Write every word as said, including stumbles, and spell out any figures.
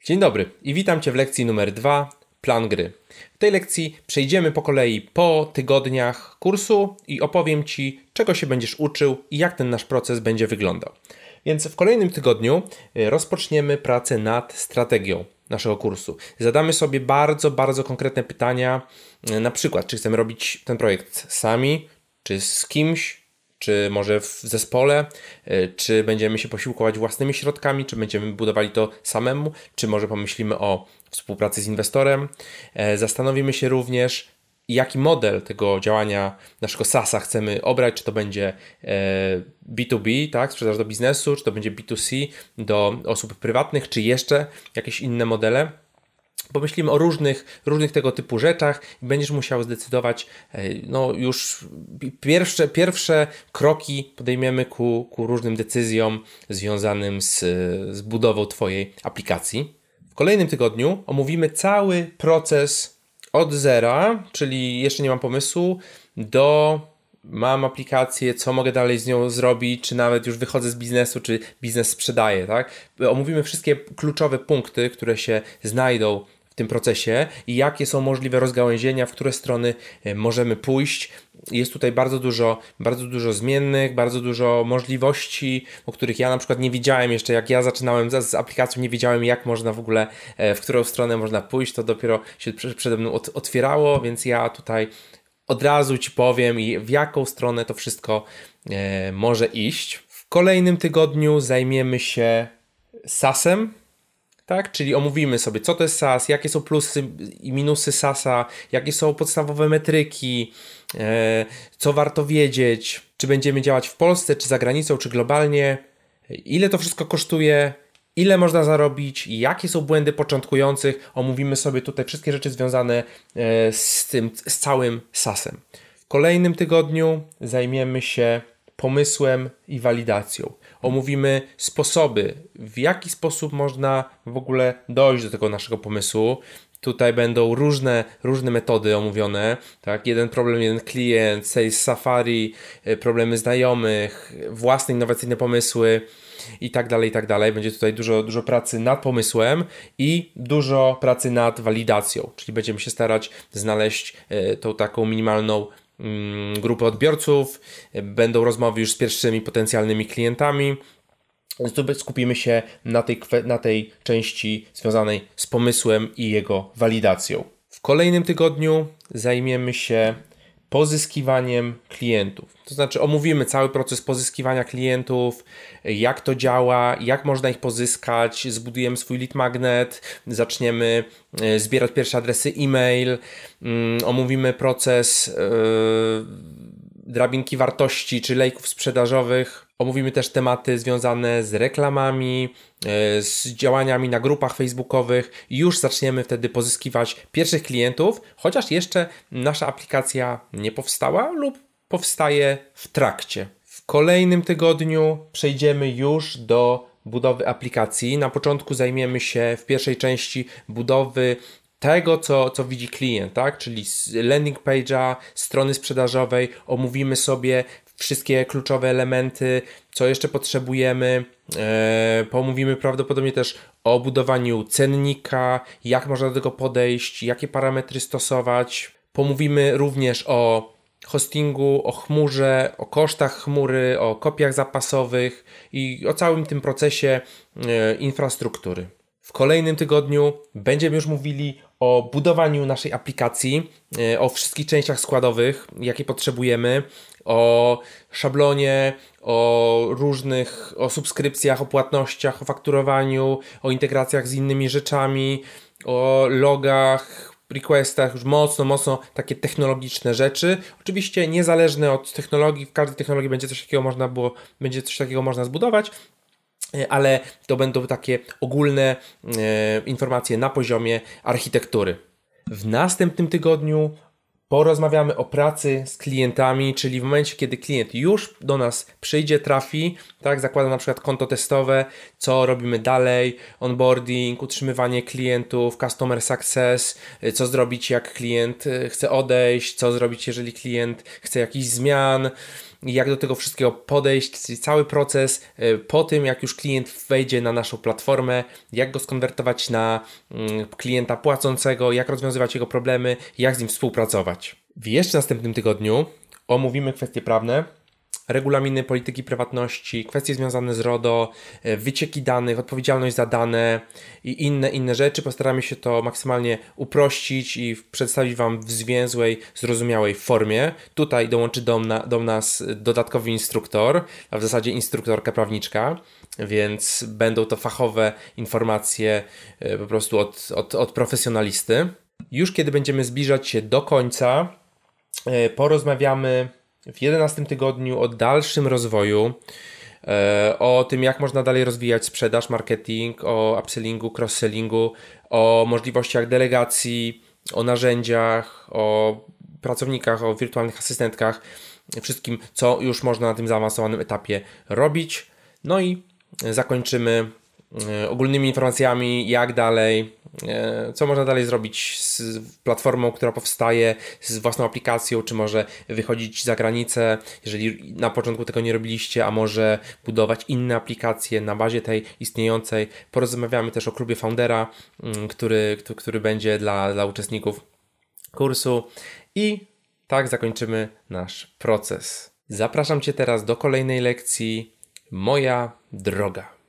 Dzień dobry i witam Cię w lekcji numer dwa, plan gry. W tej lekcji przejdziemy po kolei po tygodniach kursu i opowiem Ci, czego się będziesz uczył i jak ten nasz proces będzie wyglądał. Więc w kolejnym tygodniu rozpoczniemy pracę nad strategią naszego kursu. Zadamy sobie bardzo, bardzo konkretne pytania, na przykład, czy chcemy robić ten projekt sami, czy z kimś, czy może w zespole, czy będziemy się posiłkować własnymi środkami, czy będziemy budowali to samemu, czy może pomyślimy o współpracy z inwestorem. Zastanowimy się również, jaki model tego działania naszego SaaS-a chcemy obrać, czy to będzie B dwa B, tak, sprzedaż do biznesu, czy to będzie B dwa C, do osób prywatnych, czy jeszcze jakieś inne modele. Pomyślimy o różnych, różnych tego typu rzeczach i będziesz musiał zdecydować, no już pierwsze, pierwsze kroki podejmiemy ku, ku różnym decyzjom związanym z, z budową Twojej aplikacji. W kolejnym tygodniu omówimy cały proces od zera, czyli jeszcze nie mam pomysłu, do mam aplikację, co mogę dalej z nią zrobić, czy nawet już wychodzę z biznesu, czy biznes sprzedaję, tak? Omówimy wszystkie kluczowe punkty, które się znajdą w tym procesie i jakie są możliwe rozgałęzienia, w które strony możemy pójść. Jest tutaj bardzo dużo, bardzo dużo zmiennych, bardzo dużo możliwości, o których ja na przykład nie wiedziałem jeszcze, jak ja zaczynałem z, z aplikacją, nie wiedziałem, jak można w ogóle, w którą stronę można pójść, to dopiero się przede mną ot- otwierało, więc ja tutaj od razu Ci powiem i w jaką stronę to wszystko e, może iść. W kolejnym tygodniu zajmiemy się SaaS-em, tak? Czyli omówimy sobie, co to jest SaaS, jakie są plusy i minusy SaaS-a, jakie są podstawowe metryki, e, co warto wiedzieć, czy będziemy działać w Polsce, czy za granicą, czy globalnie, ile to wszystko kosztuje, ile można zarobić, jakie są błędy początkujących. Omówimy sobie tutaj wszystkie rzeczy związane e, z tym, z całym SaaS-em. W kolejnym tygodniu zajmiemy się pomysłem i walidacją. Omówimy sposoby, w jaki sposób można w ogóle dojść do tego naszego pomysłu. Tutaj będą różne, różne metody omówione, tak? Jeden problem, jeden klient, Sales Safari, problemy znajomych, własne innowacyjne pomysły i tak dalej, i tak dalej. Będzie tutaj dużo, dużo pracy nad pomysłem i dużo pracy nad walidacją, czyli będziemy się starać znaleźć tą taką minimalną grupę odbiorców, będą rozmowy już z pierwszymi potencjalnymi klientami. Tu skupimy się na tej, na tej części związanej z pomysłem i jego walidacją. W kolejnym tygodniu zajmiemy się pozyskiwaniem klientów. To znaczy omówimy cały proces pozyskiwania klientów, jak to działa, jak można ich pozyskać, zbudujemy swój lead magnet, zaczniemy zbierać pierwsze adresy e-mail, omówimy proces yy, drabinki wartości czy lejków sprzedażowych. Omówimy też tematy związane z reklamami, z działaniami na grupach facebookowych i już zaczniemy wtedy pozyskiwać pierwszych klientów, chociaż jeszcze nasza aplikacja nie powstała lub powstaje w trakcie. W kolejnym tygodniu przejdziemy już do budowy aplikacji. Na początku zajmiemy się w pierwszej części budowy tego, co, co widzi klient, tak? Czyli z landing page'a, strony sprzedażowej, omówimy sobie wszystkie kluczowe elementy, co jeszcze potrzebujemy, e, pomówimy prawdopodobnie też o budowaniu cennika, jak można do tego podejść, jakie parametry stosować. Pomówimy również o hostingu, o chmurze, o kosztach chmury, o kopiach zapasowych i o całym tym procesie e, infrastruktury. W kolejnym tygodniu będziemy już mówili o budowaniu naszej aplikacji, o wszystkich częściach składowych, jakie potrzebujemy, o szablonie, o różnych, o subskrypcjach, o płatnościach, o fakturowaniu, o integracjach z innymi rzeczami, o logach, requestach, już mocno, mocno takie technologiczne rzeczy. Oczywiście niezależne od technologii, w każdej technologii będzie coś takiego można było, będzie coś takiego można zbudować, ale to będą takie ogólne e, informacje na poziomie architektury. W następnym tygodniu porozmawiamy o pracy z klientami, czyli w momencie, kiedy klient już do nas przyjdzie, trafi, tak, zakłada na przykład konto testowe, co robimy dalej, onboarding, utrzymywanie klientów, customer success, co zrobić, jak klient chce odejść, co zrobić, jeżeli klient chce jakichś zmian, i jak do tego wszystkiego podejść, czyli cały proces po tym, jak już klient wejdzie na naszą platformę, jak go skonwertować na klienta płacącego, jak rozwiązywać jego problemy, jak z nim współpracować. W jeszcze następnym tygodniu omówimy kwestie prawne, regulaminy polityki prywatności, kwestie związane z RODO, wycieki danych, odpowiedzialność za dane i inne, inne rzeczy. Postaramy się to maksymalnie uprościć i przedstawić Wam w zwięzłej, zrozumiałej formie. Tutaj dołączy do, na, do nas dodatkowy instruktor, a w zasadzie instruktorka prawniczka, więc będą to fachowe informacje po prostu od, od, od profesjonalisty. Już kiedy będziemy zbliżać się do końca, porozmawiamy w jedenastym tygodniu o dalszym rozwoju, o tym, jak można dalej rozwijać sprzedaż, marketing, o upsellingu, cross-sellingu, o możliwościach delegacji, o narzędziach, o pracownikach, o wirtualnych asystentkach, wszystkim, co już można na tym zaawansowanym etapie robić. No i zakończymy ogólnymi informacjami, jak dalej, co można dalej zrobić z platformą, która powstaje, z własną aplikacją, czy może wychodzić za granicę, jeżeli na początku tego nie robiliście, a może budować inne aplikacje na bazie tej istniejącej. Porozmawiamy też o klubie Foundera, który, który będzie dla, dla uczestników kursu i tak zakończymy nasz proces. Zapraszam Cię teraz do kolejnej lekcji. Moja droga.